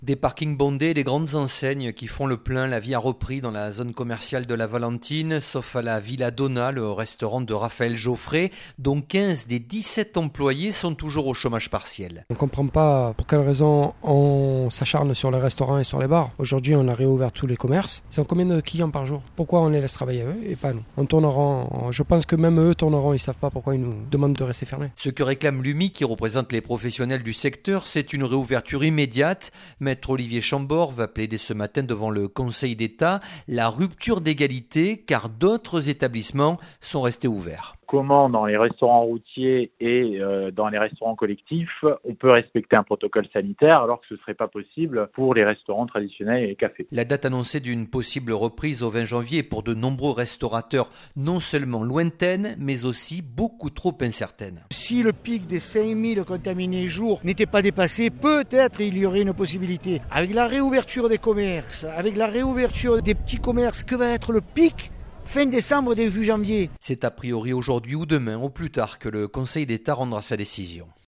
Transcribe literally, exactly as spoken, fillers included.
Des parkings bondés, des grandes enseignes qui font le plein. La vie a repris dans la zone commerciale de la Valentine, sauf à la Villa Donna, le restaurant de Raphaël Geoffrey, dont quinze des dix-sept employés sont toujours au chômage partiel. On ne comprend pas pour quelle raison on s'acharne sur les restaurants et sur les bars. Aujourd'hui, on a réouvert tous les commerces. Ils ont combien de clients par jour? Pourquoi on les laisse travailler eux et pas nous? On tourneront, je pense que même eux tourneront, ils ne savent pas pourquoi ils nous demandent de rester fermés. Ce que réclame l'U M I, qui représente les professionnels du secteur, c'est une réouverture immédiate. Maître Olivier Chambord va plaider ce matin devant le Conseil d'État la rupture d'égalité car d'autres établissements sont restés ouverts. Comment dans les restaurants routiers et euh, dans les restaurants collectifs, on peut respecter un protocole sanitaire alors que ce ne serait pas possible pour les restaurants traditionnels et les cafés. La date annoncée d'une possible reprise au vingt janvier est pour de nombreux restaurateurs non seulement lointaine, mais aussi beaucoup trop incertaine. Si le pic des cinq mille contaminés jour n'était pas dépassé, peut-être il y aurait une possibilité. Avec la réouverture des commerces, avec la réouverture des petits commerces, que va être le pic ? Fin décembre, début janvier. C'est a priori aujourd'hui ou demain, au plus tard, que le Conseil d'État rendra sa décision.